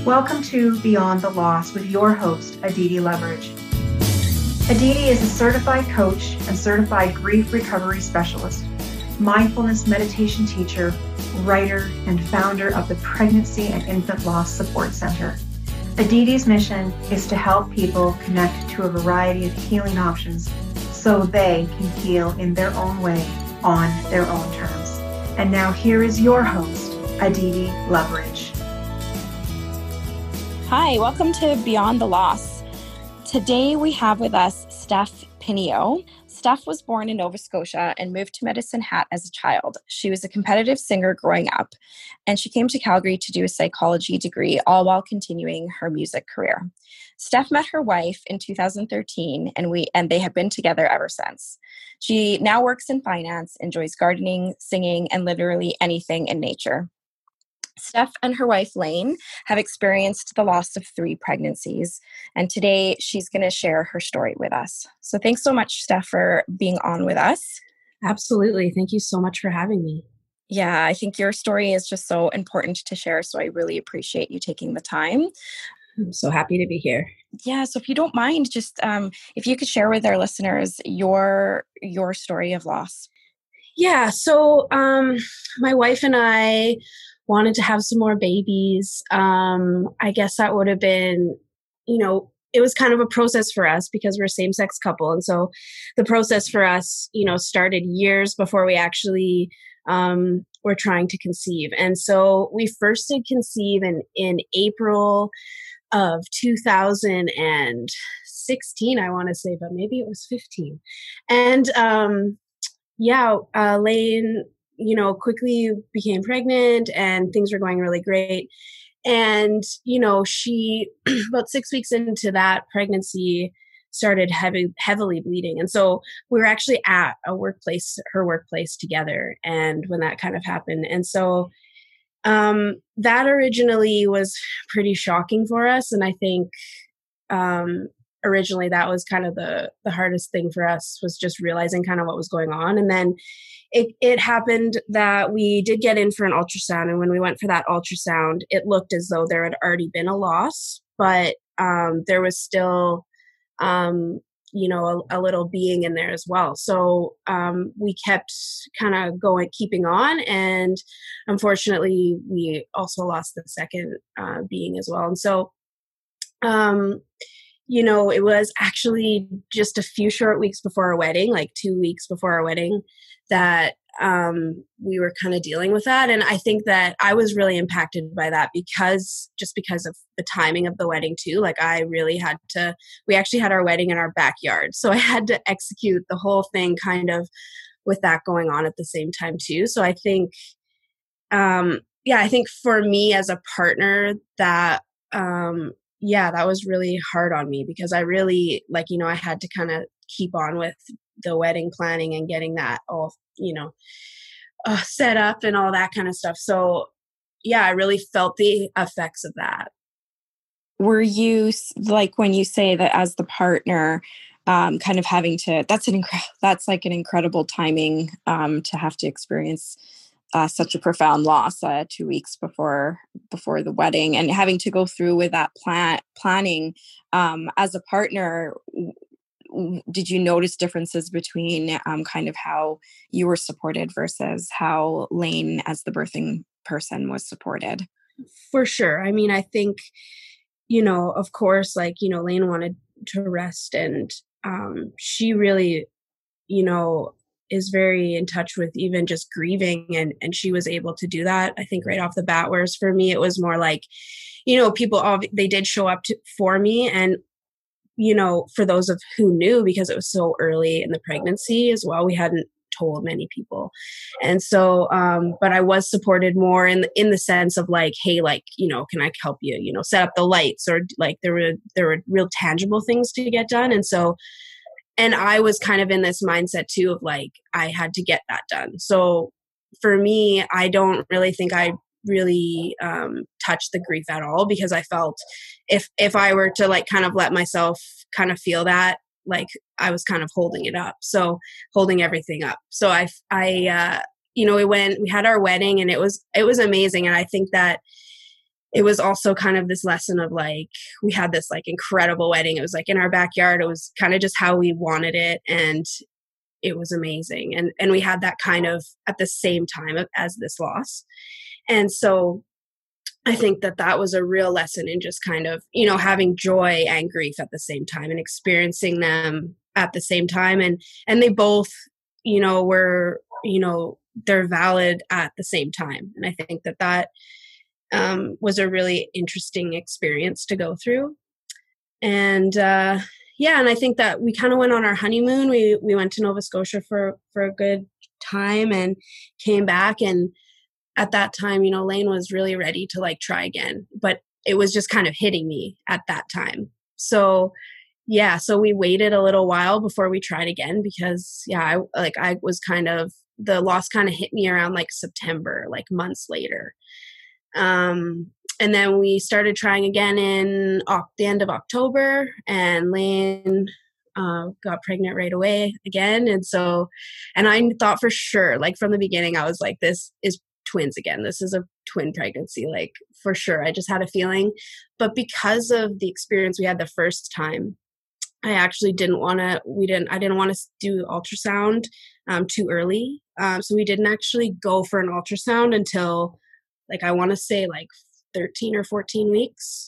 Welcome to Beyond the Loss with your host, Aditi Leverage. Aditi is a certified coach and certified grief recovery specialist, mindfulness meditation teacher, writer, and founder of the Pregnancy and Infant Loss Support Center. Aditi's mission is to help people connect to a variety of healing options so they can heal in their own way, on their own terms. And now here is your host, Aditi Leverage. Hi, welcome to Beyond the Loss. Today we have with us Steph Pinio. Steph was born in Nova Scotia and moved to Medicine Hat as a child. She was a competitive singer growing up, and she came to Calgary to do a psychology degree, all while continuing her music career. Steph met her wife in 2013, and they have been together ever since. She now works in finance, enjoys gardening, singing, and literally anything in nature. Steph and her wife, Lane, have experienced the loss of 3 pregnancies, and today she's going to share her story with us. So thanks so much, Steph, for being on with us. Absolutely. Thank you so much for having me. Yeah, I think your story is just so important to share, so I really appreciate you taking the time. I'm so happy to be here. Yeah, so if you don't mind, just if you could share with our listeners your story of loss. Yeah, so my wife and I wanted to have some more babies. I guess that would have been, it was kind of a process for us because we're a same-sex couple. And so the process for us, started years before we actually were trying to conceive. And so we first did conceive in April of 2016, I want to say, but maybe it was 15. And Lane, quickly became pregnant and things were going really great. And, she, about 6 weeks into that pregnancy, started heavily bleeding. And so we were actually at her workplace together. And when that kind of happened. And so that originally was pretty shocking for us. And I think originally that was kind of the hardest thing for us, was just realizing kind of what was going on. And then it happened that we did get in for an ultrasound. And when we went for that ultrasound, it looked as though there had already been a loss, but there was still, a little being in there as well. So we kept kind of keeping on. And unfortunately, we also lost the second being as well. And so, it was actually just a few short weeks before our wedding, like 2 weeks before our wedding, that we were kind of dealing with that. And I think that I was really impacted by that because of the timing of the wedding too. Like we actually had our wedding in our backyard. So I had to execute the whole thing kind of with that going on at the same time too. So I think, I think for me as a partner that, that was really hard on me because I really, I had to kind of keep on with the wedding planning and getting that all, set up and all that kind of stuff. So, I really felt the effects of that. Were you, when you say that as the partner, kind of having to, that's like an incredible timing to have to experience such a profound loss 2 weeks before the wedding, and having to go through with that planning as a partner. Did you notice differences between kind of how you were supported versus how Lane as the birthing person was supported? For sure. I mean, I think, of course, Lane wanted to rest, and she really, is very in touch with even just grieving, and she was able to do that, I think, right off the bat. Whereas for me, it was more like, people, they did show up for me, and for those of who knew, because it was so early in the pregnancy as well, we hadn't told many people. And so, but I was supported more in the sense of hey, can I help you, set up the lights, or there were real tangible things to get done. And so, and I was kind of in this mindset too of I had to get that done. So for me, I don't really think I really touched the grief at all, because I felt if I were to kind of let myself kind of feel that, I was kind of holding it up. So holding everything up. So we had our wedding, and it was amazing. And I think that it was also kind of this lesson of like, we had this like incredible wedding. It was like in our backyard. It was kind of just how we wanted it. And it was amazing. And we had that kind of at the same time as this loss. And so I think that was a real lesson in just kind of, you know, having joy and grief at the same time and experiencing them at the same time. And they both, you know, were, you know, they're valid at the same time. And I think that was a really interesting experience to go through. And and I think that we kind of went on our honeymoon. We went to Nova Scotia for a good time and came back. And at that time, you know, Lane was really ready to like try again, but it was just kind of hitting me at that time. So so we waited a little while before we tried again because I was kind of, the loss kind of hit me around like September, like months later. And then we started trying again in the end of October, and Lane got pregnant right away again. And I thought for sure, like from the beginning, I was like, this is twins again. This is a twin pregnancy, like for sure. I just had a feeling. But because of the experience we had the first time, I actually I didn't want to do ultrasound too early. So we didn't actually go for an ultrasound until like, I want to say like 13 or 14 weeks.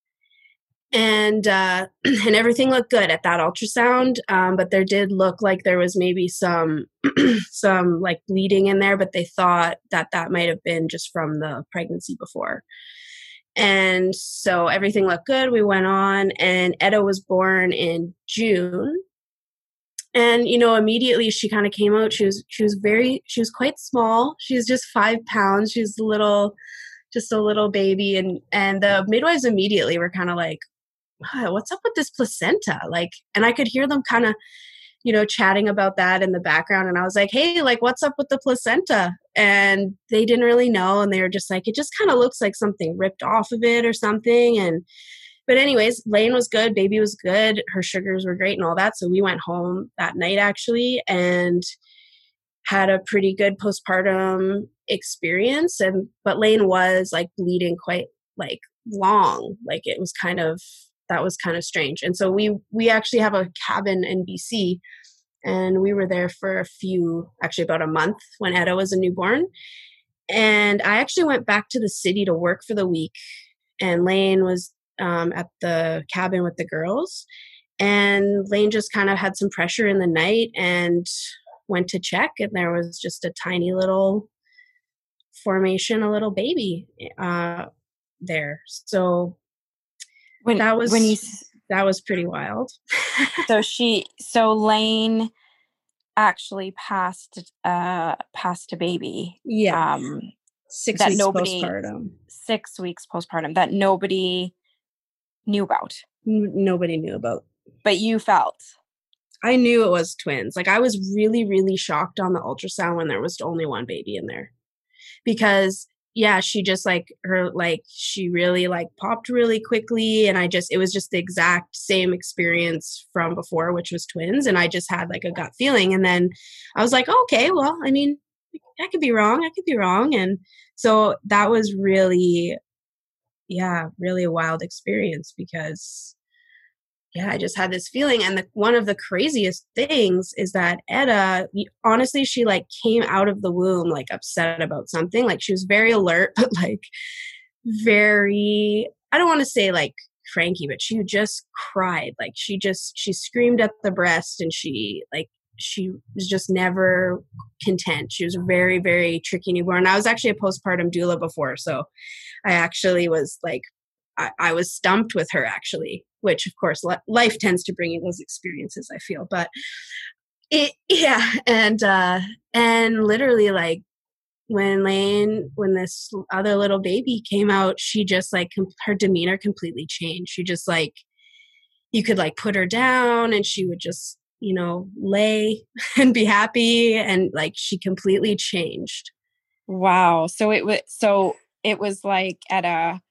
And everything looked good at that ultrasound. But there did look like there was maybe some like bleeding in there, but they thought that might have been just from the pregnancy before. And so everything looked good. We went on, and Etta was born in June. And, you know, immediately she kind of came out. She was quite small. She was just 5 pounds. She was just a little baby. And the midwives immediately were kind of like, wow, what's up with this placenta? Like, and I could hear them kind of, you know, chatting about that in the background. And I was like, hey, like, what's up with the placenta? And they didn't really know. And they were just like, it just kind of looks like something ripped off of it or something. But anyways, Lane was good. Baby was good. Her sugars were great and all that. So we went home that night actually and had a pretty good postpartum experience. But Lane was like bleeding quite like long. Like that was kind of strange. And so we actually have a cabin in BC, and we were there for about a month when Etta was a newborn. And I actually went back to the city to work for the week, and Lane was at the cabin with the girls. And Lane just kind of had some pressure in the night and went to check, and there was just a tiny little formation, a little baby there. So that was pretty wild. So Lane actually passed a baby. Yeah. 6 weeks postpartum. 6 weeks postpartum that nobody knew about. Nobody knew about. But you felt. I knew it was twins. Like, I was really, really shocked on the ultrasound when there was only one baby in there. Because she just she really like popped really quickly. And it was just the exact same experience from before, which was twins. And I just had like a gut feeling. And then I was like, okay, well, I mean, I could be wrong. And so that was really, really a wild experience because I just had this feeling. And one of the craziest things is that Etta, honestly, she like came out of the womb like upset about something. Like, she was very alert, but like very, I don't want to say like cranky, but she just cried. Like, she screamed at the breast, and she was just never content. She was a very, very tricky newborn. I was actually a postpartum doula before. So I actually was like, I was stumped with her actually, which of course life tends to bring you those experiences, I feel. But and literally like when this other little baby came out, she just like her demeanor completely changed. She just like, you could like put her down and she would just, you know, lay and be happy, and like she completely changed. Wow. So it was like Etta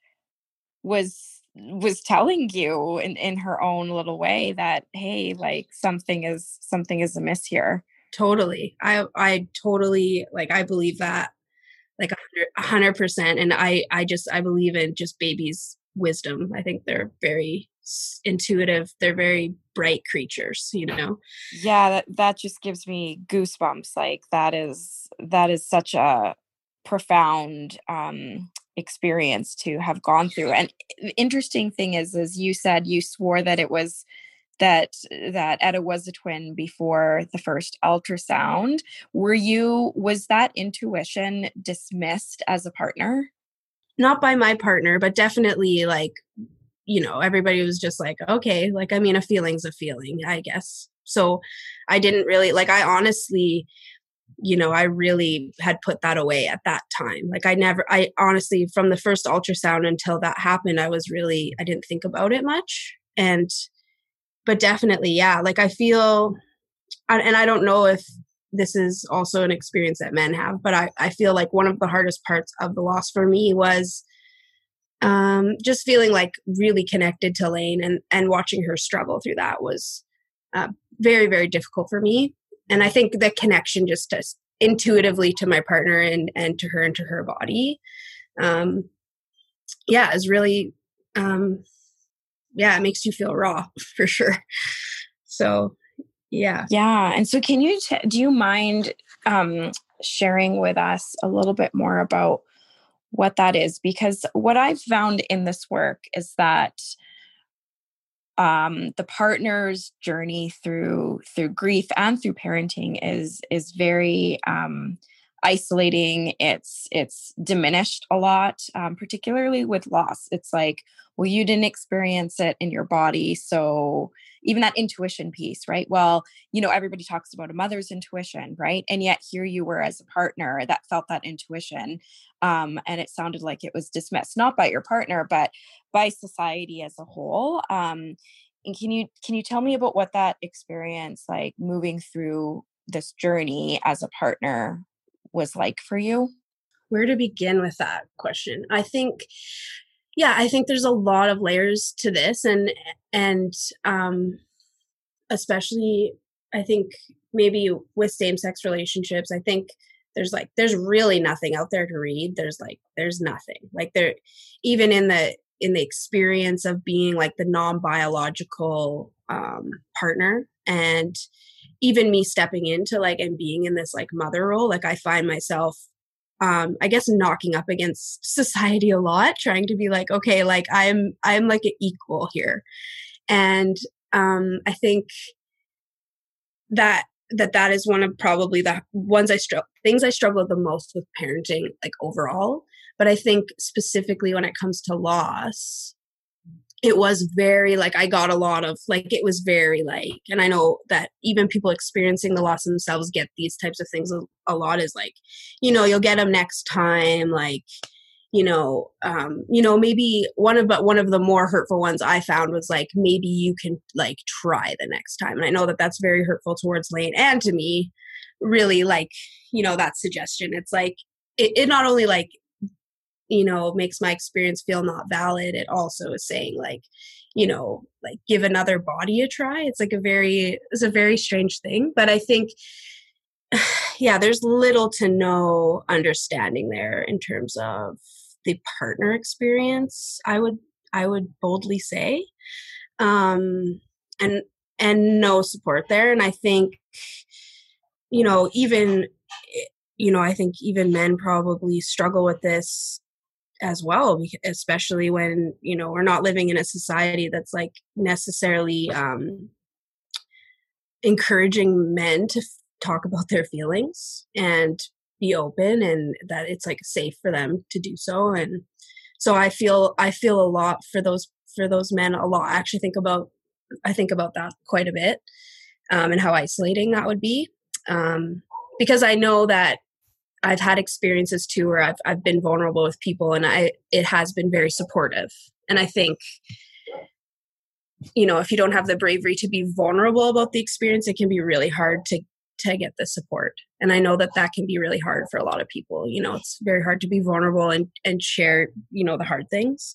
was telling you in her own little way that, hey, like something is amiss here. Totally. I totally, like, I believe that like 100%. And I believe in just babies' wisdom. I think they're very intuitive. They're very bright creatures, you know? Yeah, that just gives me goosebumps. Like that is such a profound experience to have gone through. And the interesting thing is you said you swore that it was that Etta was a twin before the first ultrasound. Was that intuition dismissed as a partner? Not by my partner, but definitely like, you know, everybody was just like, okay, like, I mean, a feeling's a feeling, I guess. So I didn't really, like, I honestly, you know, I really had put that away at that time. Like I honestly, from the first ultrasound until that happened, I didn't think about it much. But definitely, yeah, like I feel, and I don't know if this is also an experience that men have, but I feel like one of the hardest parts of the loss for me was just feeling like really connected to Lane, and watching her struggle through that was very, very difficult for me. And I think the connection just intuitively to my partner and to her body, is really, it makes you feel raw for sure. So, yeah. Yeah. And so can you, do you mind sharing with us a little bit more about what that is? Because what I've found in this work is that the partner's journey through grief and through parenting is very isolating. It's diminished a lot, particularly with loss. It's like, well, you didn't experience it in your body, so even that intuition piece, right? Well, you know, everybody talks about a mother's intuition, right? And yet here you were as a partner that felt that intuition, and it sounded like it was dismissed, not by your partner, but by society as a whole. And can you tell me about what that experience, like moving through this journey as a partner, was like for you? Where to begin with that question? I think there's a lot of layers to this, and especially I think maybe with same-sex relationships, I think there's really nothing out there to read. There's nothing. Like there, even in the experience of being like the non-biological partner, and even me stepping into like and being in this like mother role, like I find myself I guess knocking up against society a lot, trying to be like, okay, like I'm like an equal here. And I think that is one of probably the things I struggle the most with parenting, like overall. But I think specifically when it comes to loss, it was very like, I got a lot of like, it was very like, and I know that even people experiencing the loss themselves get these types of things a lot, is like, you know, you'll get them next time. Like, maybe one of the more hurtful ones I found was like, maybe you can like try the next time. And I know that that's very hurtful towards Lane and to me, really, like, you know, that suggestion. It's like, it not only like, you know, makes my experience feel not valid, it also is saying like, you know, like give another body a try. It's a very strange thing, but I think, there's little to no understanding there in terms of the partner experience. I would boldly say, and no support there. And I think, you know, I think even men probably struggle with this as well, especially when, you know, we're not living in a society that's like necessarily encouraging men to talk about their feelings and be open, and that it's like safe for them to do so. And so I feel a lot for those men a lot. I actually think about that quite a bit, and how isolating that would be, because I know that I've had experiences too where I've been vulnerable with people, and it has been very supportive. And I think, you know, if you don't have the bravery to be vulnerable about the experience, it can be really hard to get the support. And I know that can be really hard for a lot of people. You know, it's very hard to be vulnerable and share, you know, the hard things.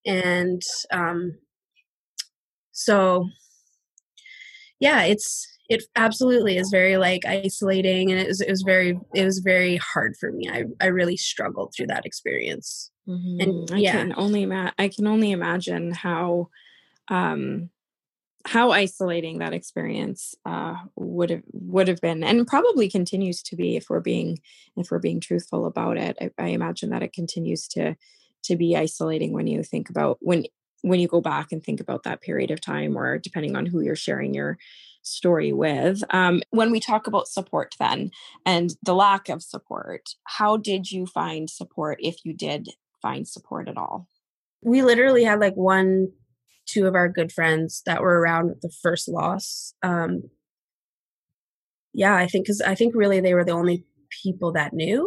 And so yeah, it's It absolutely is very like isolating, and it was very hard for me. I really struggled through that experience. And I can only imagine how isolating that experience would have been, and probably continues to be, if we're being truthful about it. I imagine that it continues to be isolating when you think about when you go back and think about that period of time, or depending on who you're sharing your story with. When we talk about support then, and the lack of support, how did you find support, if you did find support at all? We literally had like two of our good friends that were around with the first loss. I think really they were the only people that knew.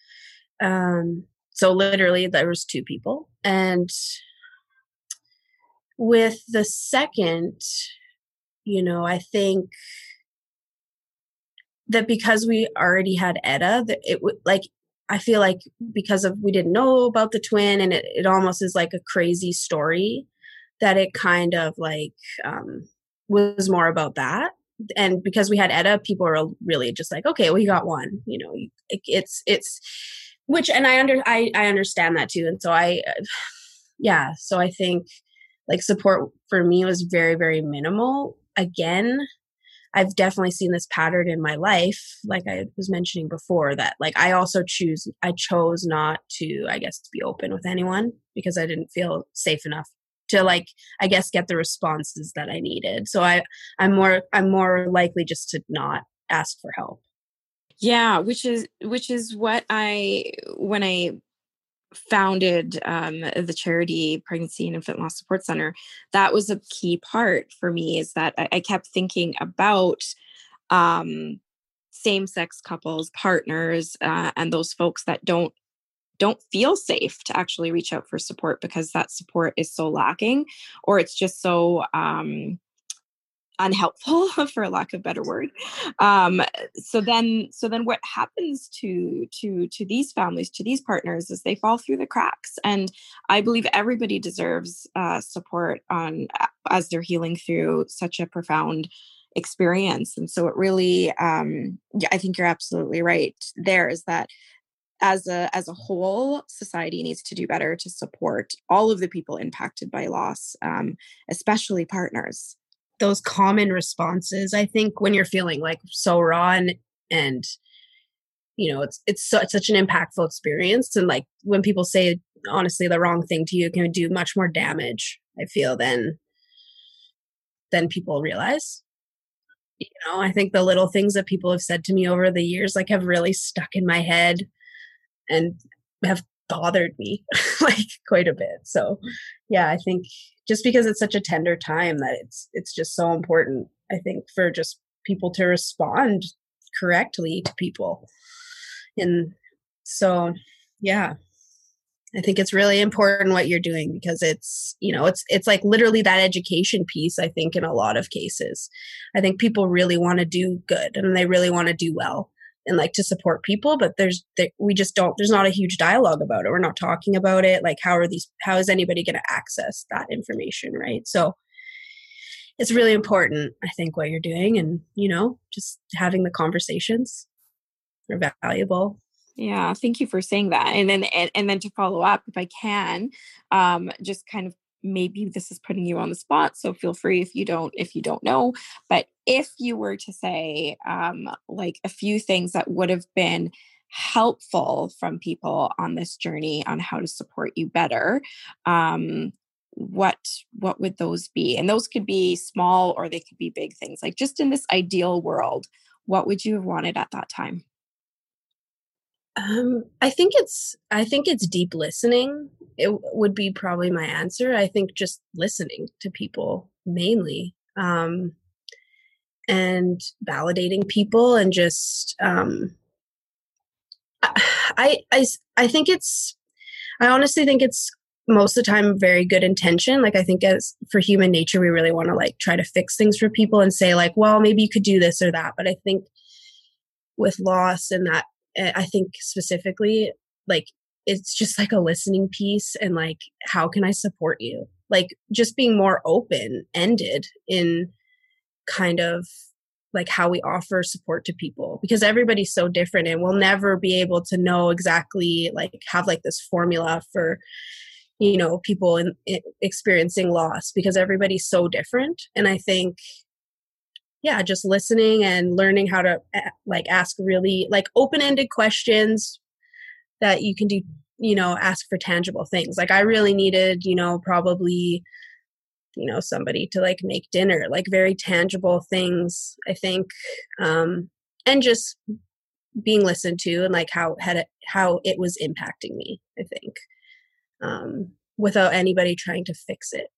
So literally there was two people. And with the second, I think that because we already had Etta, that it would like, I feel like because we didn't know about the twin, and it almost is like a crazy story, that it kind of like was more about that. And because we had Etta, people were really just like, okay, well, you got one, it's which, and I understand that too. And so so I think like support for me was very, very minimal. Again, I've definitely seen this pattern in my life, like I was mentioning before, that like I chose not to, I guess, be open with anyone because I didn't feel safe enough to like, I guess, get the responses that I needed. So I'm more likely just to not ask for help. Yeah, which is what when I founded the charity Pregnancy and Infant Loss Support Center, that was a key part for me, is that I kept thinking about same-sex couples, partners, and those folks that don't feel safe to actually reach out for support because that support is so lacking, or it's just so unhelpful, for lack of a better word. So then what happens to these families, to these partners, is they fall through the cracks. And I believe everybody deserves support as they're healing through such a profound experience. And so it really, I think you're absolutely right there, is that as a whole, society needs to do better to support all of the people impacted by loss, especially partners. Those common responses, I think, when you're feeling like so raw and it's such an impactful experience, and like when people say honestly the wrong thing to you can do much more damage, I feel, than people realize. I think the little things that people have said to me over the years like have really stuck in my head and have bothered me like quite a bit. So I think just because it's such a tender time, that it's just so important, I think, for just people to respond correctly to people. And so I think it's really important what you're doing, because it's like literally that education piece. I think in a lot of cases, I think people really want to do good and they really want to do well and like to support people, but there's not a huge dialogue about it. We're not talking about it. Like, how is anybody going to access that information? Right. So it's really important, I think, what you're doing, and, just having the conversations are valuable. Yeah. Thank you for saying that. And then to follow up, if I can, just kind of, maybe this is putting you on the spot, so feel free if you don't know, but if you were to say like a few things that would have been helpful from people on this journey on how to support you better, what would those be? And those could be small or they could be big things. Like, just in this ideal world, what would you have wanted at that time? I think it's deep listening. It would be probably my answer. I think just listening to people mainly, and validating people, and just, I honestly think it's most of the time very good intention. Like, I think as for human nature, we really want to like try to fix things for people and say like, well, maybe you could do this or that. But I think with loss and that, I think specifically, like, it's just like a listening piece, and like, how can I support you? Like, just being more open-ended in kind of like how we offer support to people, because everybody's so different and we'll never be able to know exactly, like have like this formula for, you know, people in experiencing loss, because everybody's so different. And I think, yeah, just listening and learning how to like ask really like open-ended questions that you can do, you know, ask for tangible things. Like I really needed, you know, probably, you know, somebody to like make dinner, like very tangible things, I think. And just being listened to, and like how it was impacting me, I think, without anybody trying to fix it.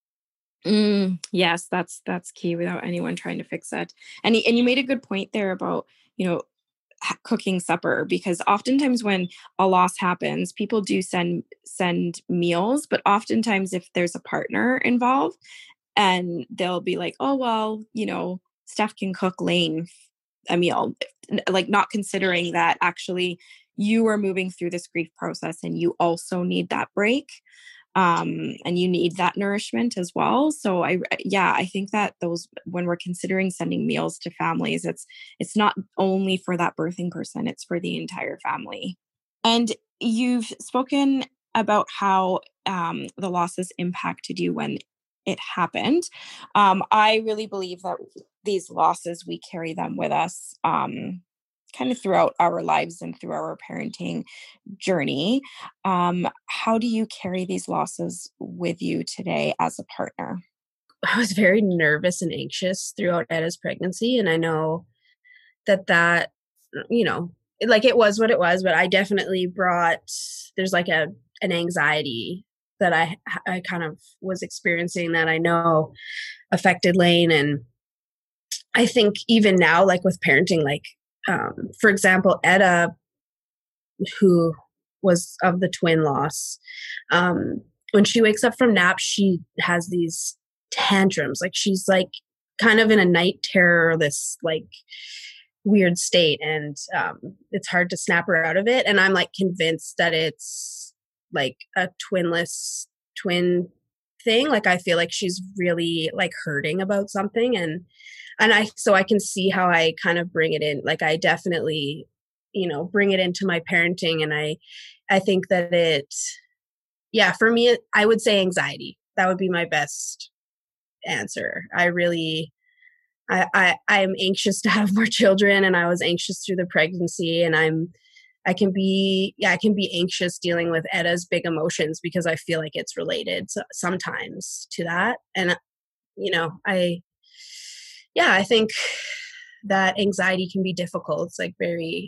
Yes, that's key, without anyone trying to fix it. And you made a good point there about, you know, cooking supper, because oftentimes when a loss happens, people do send meals, but oftentimes if there's a partner involved, and they'll be like, oh well, you know, Steph can cook Lane a meal, like not considering that actually you are moving through this grief process and you also need that break, and you need that nourishment as well. So I think that those, when we're considering sending meals to families, it's not only for that birthing person, it's for the entire family. And you've spoken about how the losses impacted you when it happened. I really believe that these losses, we carry them with us kind of throughout our lives and through our parenting journey. How do you carry these losses with you today as a partner? I was very nervous and anxious throughout Edda's pregnancy. And I know that, you know, like it was what it was, but I definitely there's like an anxiety that I kind of was experiencing that I know affected Lane. And I think even now, like with parenting, like, for example, Edda, who was of the twin loss, when she wakes up from nap, she has these tantrums. Like she's like kind of in a night terror, this like weird state. And it's hard to snap her out of it. And I'm like convinced that it's like a twin thing. Like I feel like she's really like hurting about something. And so I can see how I kind of bring it in. Like I definitely, you know, bring it into my parenting. And I think that for me, I would say anxiety. That would be my best answer. I'm anxious to have more children, and I was anxious through the pregnancy, and I can be anxious dealing with Edda's big emotions, because I feel like it's related sometimes to that. And, you know, I think that anxiety can be difficult. It's like very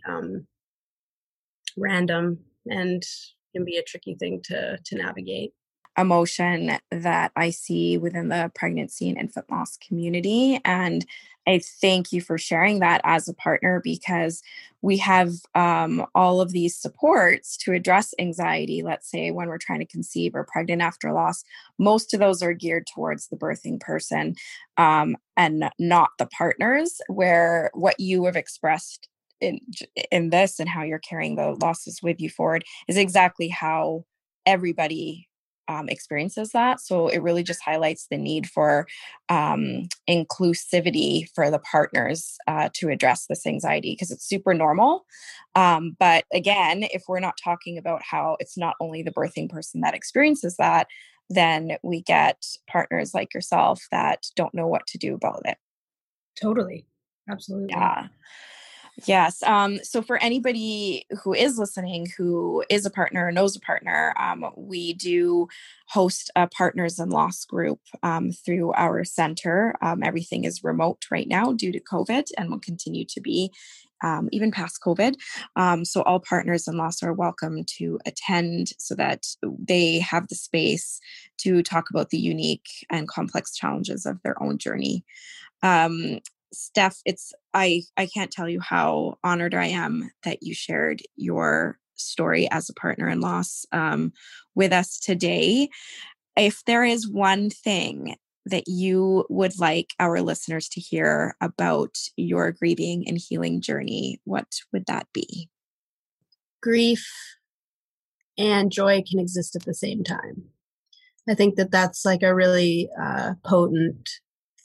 random and can be a tricky thing to navigate. Emotion that I see within the pregnancy and infant loss community. And I thank you for sharing that as a partner, because we have all of these supports to address anxiety. Let's say when we're trying to conceive or pregnant after loss, most of those are geared towards the birthing person and not the partners, where what you have expressed in this and how you're carrying the losses with you forward is exactly how everybody experiences that. So it really just highlights the need for inclusivity for the partners to address this anxiety, because it's super normal. But again, if we're not talking about how it's not only the birthing person that experiences that, then we get partners like yourself that don't know what to do about it. Totally. Absolutely. Yeah. Yes. So for anybody who is listening, who is a partner or knows a partner, we do host a partners in loss group through our center. Everything is remote right now due to COVID, and will continue to be even past COVID. So all partners in loss are welcome to attend, so that they have the space to talk about the unique and complex challenges of their own journey. Steph, I can't tell you how honored I am that you shared your story as a partner in loss with us today. If there is one thing that you would like our listeners to hear about your grieving and healing journey, what would that be? Grief and joy can exist at the same time. I think that that's like a really potent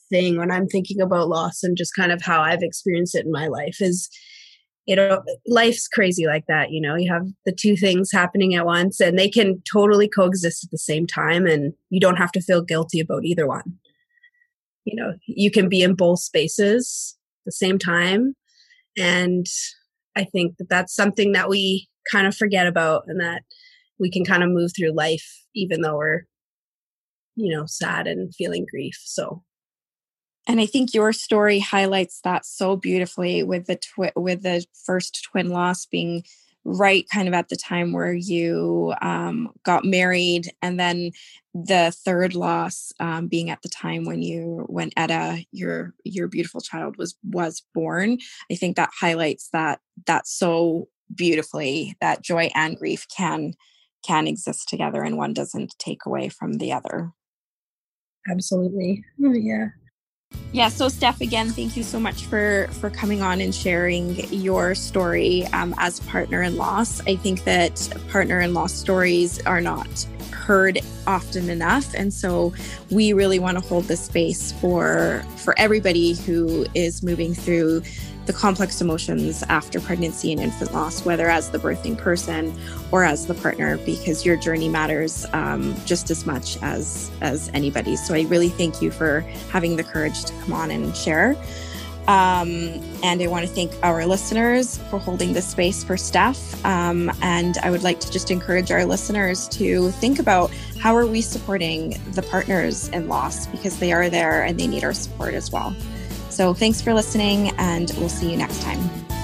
thing when I'm thinking about loss and just kind of how I've experienced it in my life is, life's crazy like that. You have the two things happening at once and they can totally coexist at the same time, and you don't have to feel guilty about either one. You can be in both spaces at the same time. And I think that that's something that we kind of forget about, and that we can kind of move through life even though we're, sad and feeling grief. So. And I think your story highlights that so beautifully with the first twin loss being right kind of at the time where you got married, and then the third loss being at the time when Etta, your beautiful child, was born. I think that highlights that so beautifully, that joy and grief can exist together, and one doesn't take away from the other. Absolutely. Oh, yeah. Yeah. So Steph, again, thank you so much for coming on and sharing your story as a partner in loss. I think that partner in loss stories are not heard often enough. And so we really want to hold this space for everybody who is moving through the complex emotions after pregnancy and infant loss, whether as the birthing person or as the partner, because your journey matters just as much as anybody. So I really thank you for having the courage to come on and share. And I want to thank our listeners for holding this space for Steph. And I would like to just encourage our listeners to think about how are we supporting the partners in loss, because they are there and they need our support as well. So thanks for listening, and we'll see you next time.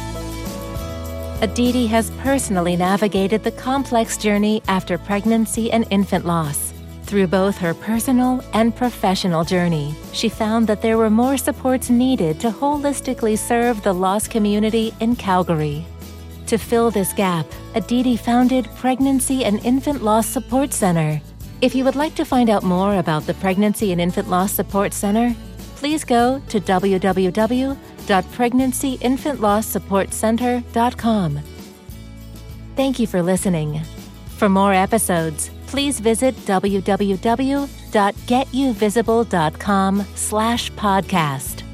Aditi has personally navigated the complex journey after pregnancy and infant loss. Through both her personal and professional journey, she found that there were more supports needed to holistically serve the loss community in Calgary. To fill this gap, Aditi founded Pregnancy and Infant Loss Support Center. If you would like to find out more about the Pregnancy and Infant Loss Support Center, please go to www.pregnancyinfantlosssupportcenter.com. Thank you for listening. For more episodes, please visit www.getyouvisible.com/podcast.